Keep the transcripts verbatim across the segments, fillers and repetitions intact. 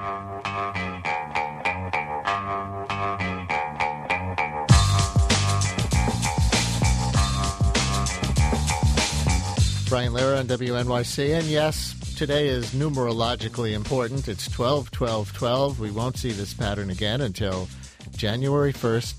Brian Lehrer on W N Y C. And yes, today is numerologically important. It's twelve twelve twelve. We won't see this pattern again until January first,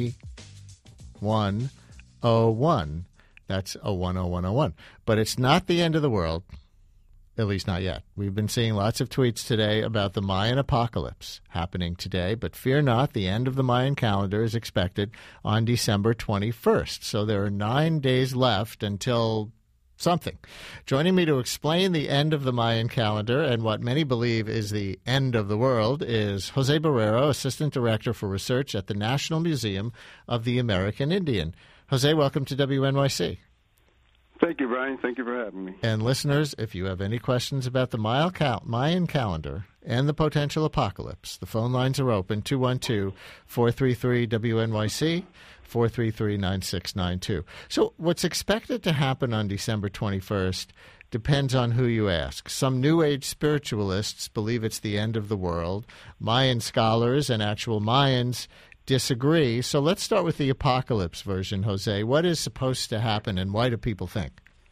twenty-one oh one. That's oh one oh one oh one. But it's not the end of the world, at least not yet. We've been seeing lots of tweets today about the Mayan apocalypse happening today, but fear not, the end of the Mayan calendar is expected on December twenty-first. So there are nine days left until something. Joining me to explain the end of the Mayan calendar and what many believe is the end of the world is Jose Barrero, Assistant Director for Research at the National Museum of the American Indian. Jose, welcome to W N Y C. Thank you, Brian. Thank you for having me. And listeners, if you have any questions about the Mayan calendar and the potential apocalypse, the phone lines are open, two one two, four three three, W N Y C, four three three, nine six nine two. So what's expected to happen on December twenty-first depends on who you ask. Some New Age spiritualists believe it's the end of the world. Mayan scholars and actual Mayans disagree. So let's start with the apocalypse version, Jose. What is supposed to happen, and why do people think?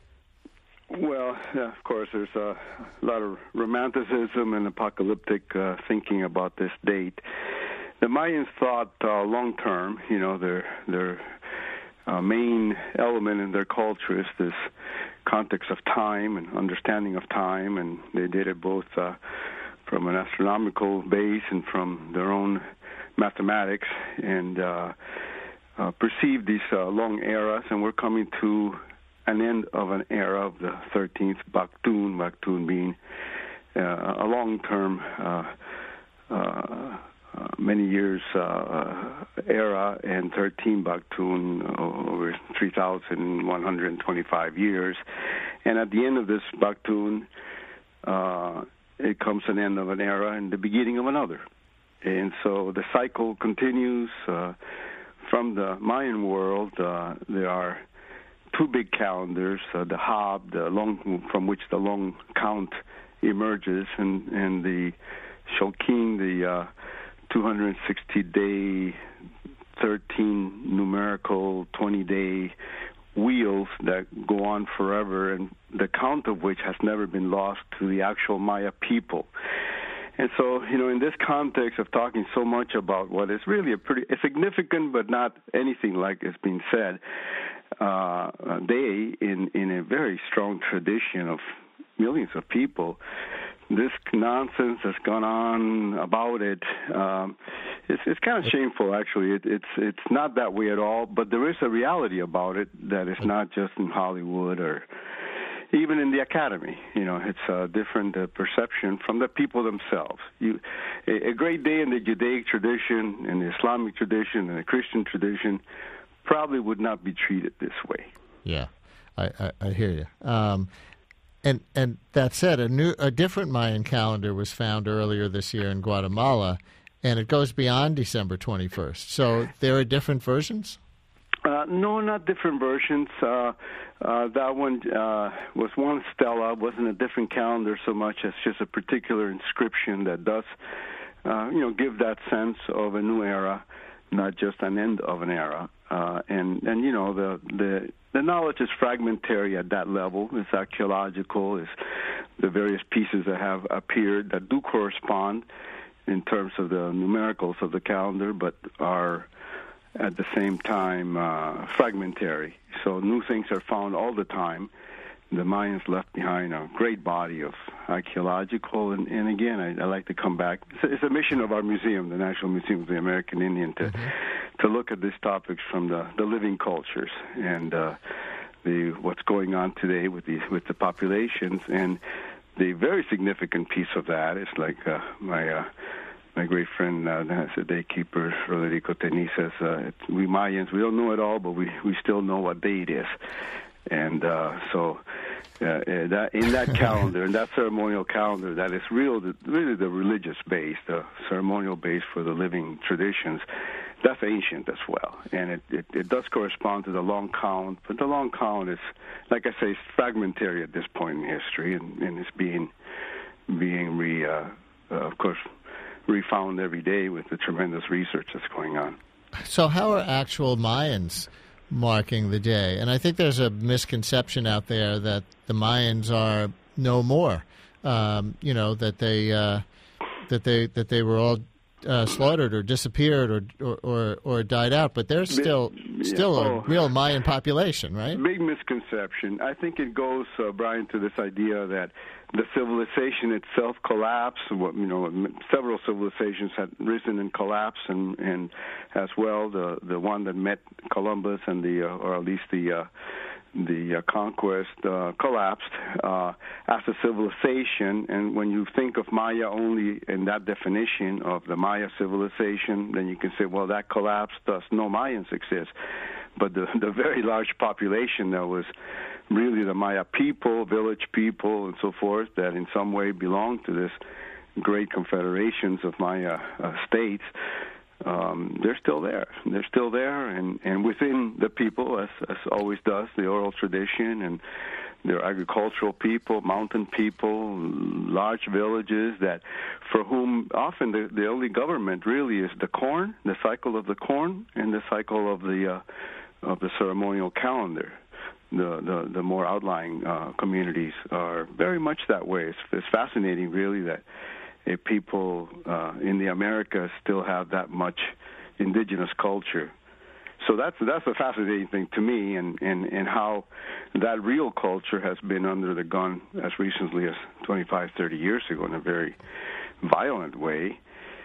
Well, yeah, of course, there's a lot of romanticism and apocalyptic uh, thinking about this date. The Mayans thought uh, long term. You know, their their uh, main element in their culture is this context of time and understanding of time, and they did it both uh, from an astronomical base and from their own mathematics, and uh, uh, perceived these uh, long eras, and we're coming to an end of an era of the thirteenth Baktun, Baktun being uh, a long-term, uh, uh, uh, many years uh, era, and thirteen Baktun over three thousand one hundred twenty-five years. And at the end of this Baktun, uh, it comes an end of an era and the beginning of another. And so the cycle continues. Uh, from the Mayan world, uh, there are two big calendars, uh, the Hab, the long, from which the long count emerges, and, and the Shulkin, the uh, two hundred sixty day, thirteen numerical, twenty day wheels that go on forever, and the count of which has never been lost to the actual Maya people. And so, you know, in this context of talking so much about what is really a pretty a significant but not anything like is being said, uh, they, in, in a very strong tradition of millions of people, this nonsense has gone on about it. Um, it's, it's kind of shameful, actually. It, it's it's not that way at all, but there is a reality about it that is not just in Hollywood or even in the academy. You know, it's a different uh, perception from the people themselves. You, a, a great day in the Judaic tradition, in the Islamic tradition, in the Christian tradition, probably would not be treated this way. Yeah, I, I, I hear you. Um, and and that said, a new, a different Mayan calendar was found earlier this year in Guatemala, and it goes beyond December twenty-first. So there are different versions? Uh, no, not different versions. Uh, uh, that one uh, was one stela, wasn't a different calendar so much as just a particular inscription that does, uh, you know, give that sense of a new era, not just an end of an era. Uh, and, and, you know, the, the the knowledge is fragmentary at that level. It's archaeological. It's the various pieces that have appeared that do correspond in terms of the numericals of the calendar, but are at the same time uh, fragmentary. So new things are found all the time. The Mayans left behind a great body of archaeological, and, and again, I, I like to come back. It's a, it's a mission of our museum, the National Museum of the American Indian, to mm-hmm. to look at these topics from the, the living cultures and uh, the what's going on today with the with the populations. And the very significant piece of that is like uh, my uh, my great friend, uh, the daykeeper, Rodrigo Teni, says, uh, we Mayans, we don't know it all, but we, we still know what day it is. And uh, so uh, that, in that calendar, in that ceremonial calendar, that is real, really the religious base, the ceremonial base for the living traditions, that's ancient as well. And it, it, it does correspond to the long count, but the long count is, like I say, it's fragmentary at this point in history, and, and it's being, being re, uh, uh, of course, refound every day with the tremendous research that's going on. So how are actual Mayans marking the day? And I think there's a misconception out there that the Mayans are no more. Um, you know, that they uh, that they that they were all uh, slaughtered or disappeared or, or or or died out. But there's still still yeah. oh. a real Mayan population, right? Big misconception. I think it goes, uh, Brian, to this idea that the civilization itself collapsed. What, you know, several civilizations had risen and collapsed, and, and as well the the one that met Columbus and the uh, or at least the uh, the uh, conquest uh, collapsed uh, as a civilization. And when you think of Maya only in that definition of the Maya civilization, then you can say, well, that collapsed, thus no Mayans exist. But the the very large population that was really the Maya people, village people, and so forth, that in some way belong to this great confederations of Maya uh, states, um, they're still there. They're still there, and, and within the people, as, as always does, the oral tradition, and they're agricultural people, mountain people, large villages that, for whom often the, the only government really is the corn, the cycle of the corn, and the cycle of the uh, of the ceremonial calendar. The, the, the more outlying uh, communities are very much that way. It's, it's fascinating, really, that a people uh, in the Americas still have that much indigenous culture. So that's that's a fascinating thing to me, and, and, and how that real culture has been under the gun as recently as twenty-five, thirty years ago in a very violent way.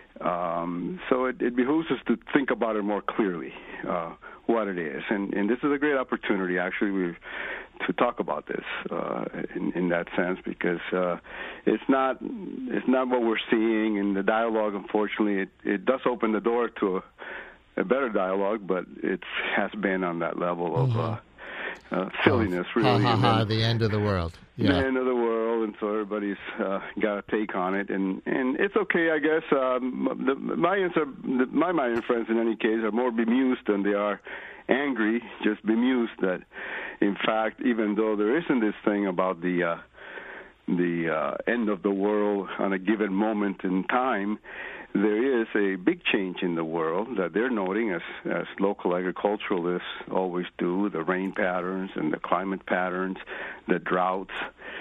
Um, so it, it behooves us to think about it more clearly, uh, what it is. And, and this is a great opportunity, actually, we, to talk about this uh, in, in that sense, because uh, it's not it's not what we're seeing in the dialogue. Unfortunately, it, it does open the door to a, a better dialogue, but it has been on that level of mm-hmm. uh, uh, silliness, oh, really. Ha, ha, ha, the end of the world. Yeah. The end of the world, and so everybody's uh, got a take on it, and, and it's okay, I guess. Um, the Mayans are, the, my Mayan friends, in any case, are more bemused than they are angry, just bemused that, in fact, even though there isn't this thing about the uh, the uh, end of the world on a given moment in time, there is a big change in the world that they're noting, as, as local agriculturalists always do, the rain patterns and the climate patterns, the droughts,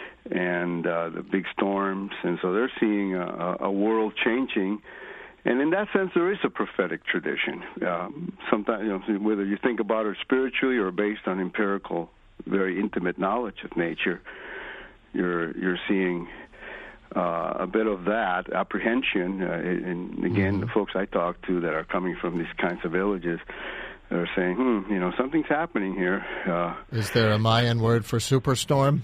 and uh, the big storms. And so they're seeing a, a world changing. And in that sense, there is a prophetic tradition. Um, sometimes, you know, whether you think about it spiritually or based on empirical, very intimate knowledge of nature, you're you're seeing uh, a bit of that apprehension. Uh, and again, mm-hmm. the folks I talk to that are coming from these kinds of villages are saying, hmm, you know, something's happening here. Uh, is there a Mayan word for superstorm?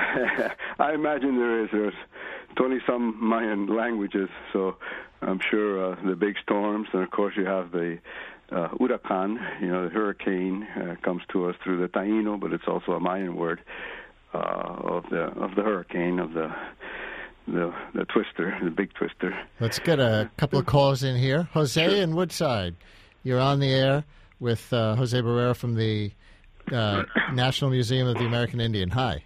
I imagine there is. There's twenty-some Mayan languages, so I'm sure uh, the big storms, and of course you have the uh, huracan, you know, the hurricane uh, comes to us through the Taino, but it's also a Mayan word uh, of the of the hurricane, of the the the twister, the big twister. Let's get a couple of calls in here. Jose sure. in Woodside, you're on the air with uh, Jose Barrera from the uh, National Museum of the American Indian. Hi.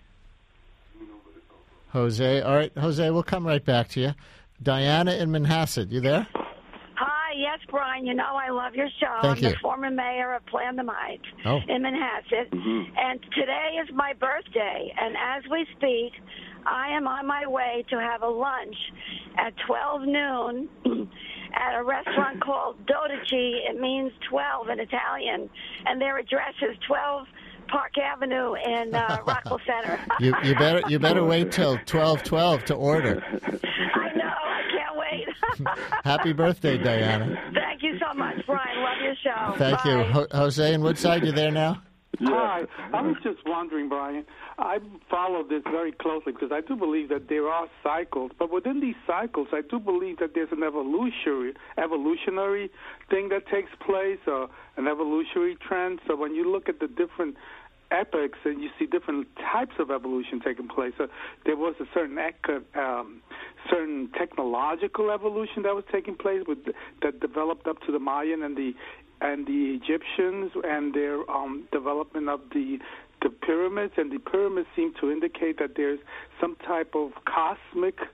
Jose. All right, Jose, we'll come right back to you. Diana in Manhasset, you there? Hi, yes, Brian. You know I love your show. Thank I'm you. the former mayor of Plan Heights oh. in Manhasset. Mm-hmm. And today is my birthday. And as we speak, I am on my way to have a lunch at twelve noon at a restaurant called Dodici. It means twelve in Italian. And their address is twelve Park Avenue in uh, Rockville Center. you, you better you better wait till twelve twelve to order. I know. I can't wait. Happy birthday, Diana. Thank you so much, Brian. Love your show. Thank Bye. you. Ho- Jose in Woodside, you there now? Hi. I was just wondering, Brian, I follow this very closely because I do believe that there are cycles, but within these cycles, I do believe that there's an evolutionary evolutionary thing that takes place, or an evolutionary trend. So when you look at the different epochs and you see different types of evolution taking place, so there was a certain um, certain technological evolution that was taking place with that developed up to the Mayan and the and the Egyptians and their um, development of the the pyramids, and the pyramids seem to indicate that there's some type of cosmic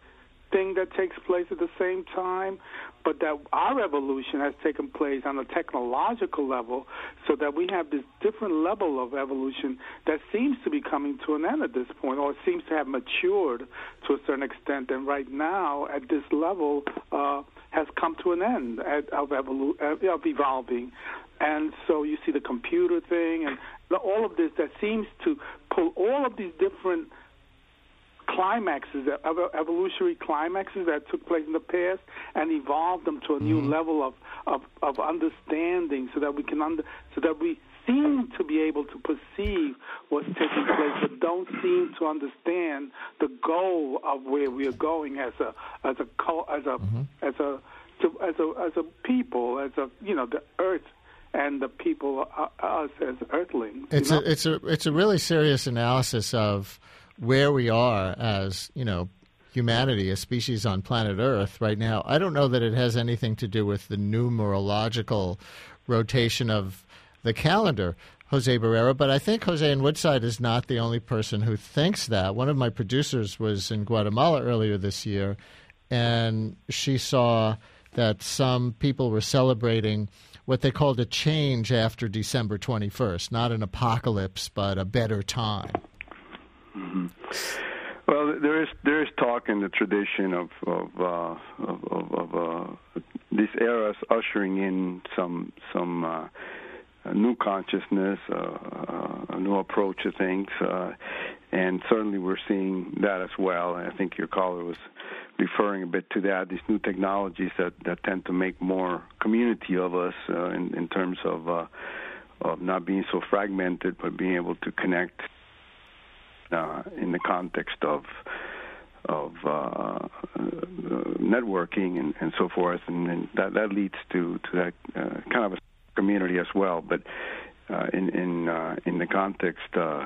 thing that takes place at the same time, but that our evolution has taken place on a technological level, so that we have this different level of evolution that seems to be coming to an end at this point, or seems to have matured to a certain extent, and right now at this level uh, has come to an end at, of, evolu- of evolving. And so you see the computer thing and the, all of this that seems to pull all of these different climaxes, evolutionary climaxes that took place in the past, and evolve them to a new mm-hmm. level of, of, of understanding, so that we can under, so that we seem to be able to perceive what's taking place, but don't seem to understand the goal of where we are going as a as a as a mm-hmm. as a as a as a people, as a you know the earth. And the people, uh, us as Earthlings. It's you know? a it's a it's a really serious analysis of where we are as you know humanity, a species on planet Earth right now. I don't know that it has anything to do with the numerological rotation of the calendar, Jose Barrera. But I think Jose in Woodside is not the only person who thinks that. One of my producers was in Guatemala earlier this year, and she saw that some people were celebrating what they called a change after December twenty-first, not an apocalypse, but a better time. Mm-hmm. Well, there is there is talk in the tradition of of, uh, of, of, of uh, these eras ushering in some some uh, a new consciousness, uh, uh, a new approach to things, uh, and certainly we're seeing that as well. I think your caller was referring a bit to that, these new technologies that, that tend to make more community of us uh, in, in terms of uh, of not being so fragmented, but being able to connect uh, in the context of of uh, networking and, and so forth, and, and that that leads to to that uh, kind of a community as well. But uh, in in uh, in the context uh,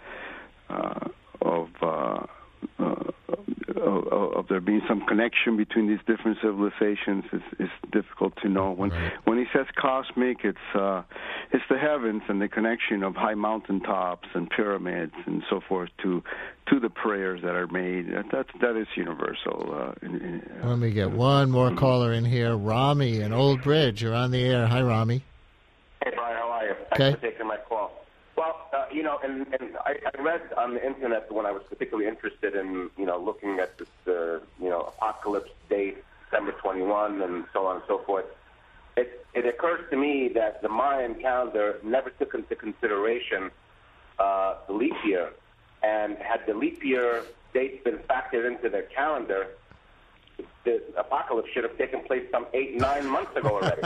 uh, of uh, Uh, of, of there being some connection between these different civilizations is, is difficult to know. When right. when he says cosmic, it's uh, it's the heavens and the connection of high mountaintops and pyramids and so forth to to the prayers that are made. That that is universal. Uh, in, in, uh, Let me get one more caller in here. Rami in Old Bridge, you're on the air. Hi, Rami. Hey, Brian, how are you? Okay. Thanks for taking my call. Well, uh, you know, and, and I, I read on the internet when I was particularly interested in, you know, looking at this, uh, you know, apocalypse date, December twenty-first, and so on and so forth. It, it occurs to me that the Mayan calendar never took into consideration uh, the leap year, and had the leap year dates been factored into their calendar, the apocalypse should have taken place some eight, nine months ago already.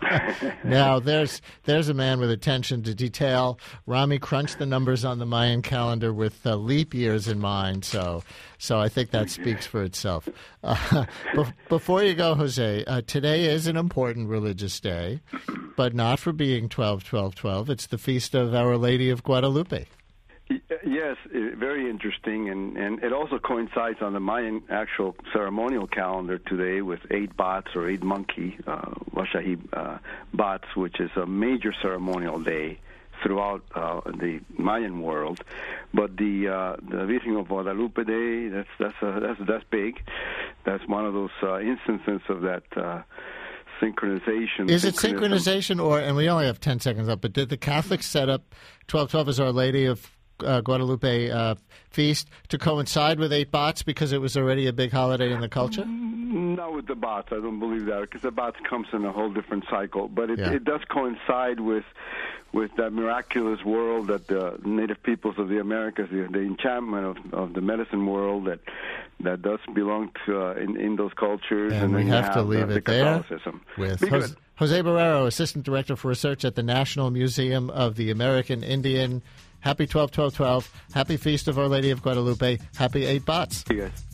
Now, there's there's a man with attention to detail. Rami crunched the numbers on the Mayan calendar with uh, leap years in mind, so so I think that speaks for itself. Uh, be- before you go, Jose, uh, today is an important religious day, but not for being twelve twelve twelve. It's the feast of Our Lady of Guadalupe. Yes, very interesting, and, and it also coincides on the Mayan actual ceremonial calendar today with eight bats or eight monkey, uh, Washahi uh, bats, which is a major ceremonial day throughout uh, the Mayan world. But the uh, the Virgen of Guadalupe Day, that's that's uh, that's that's big. That's one of those uh, instances of that. Uh, Synchronization. Is it synchronization, or, and we only have ten seconds up, but did the Catholics set up twelve twelve as Our Lady of uh, Guadalupe uh, feast to coincide with eight bats because it was already a big holiday in the culture? Not with the bats. I don't believe that, because the bats comes in a whole different cycle. But it, yeah. it does coincide with with that miraculous world that the native peoples of the Americas, the, the enchantment of, of the medicine world that that does belong to uh, in, in those cultures. And, and we then have, have to leave the, it the there with Jose, Jose Barrero, Assistant Director for Research at the National Museum of the American Indian. Happy twelve twelve twelve. Happy Feast of Our Lady of Guadalupe. Happy eight bats. You guys.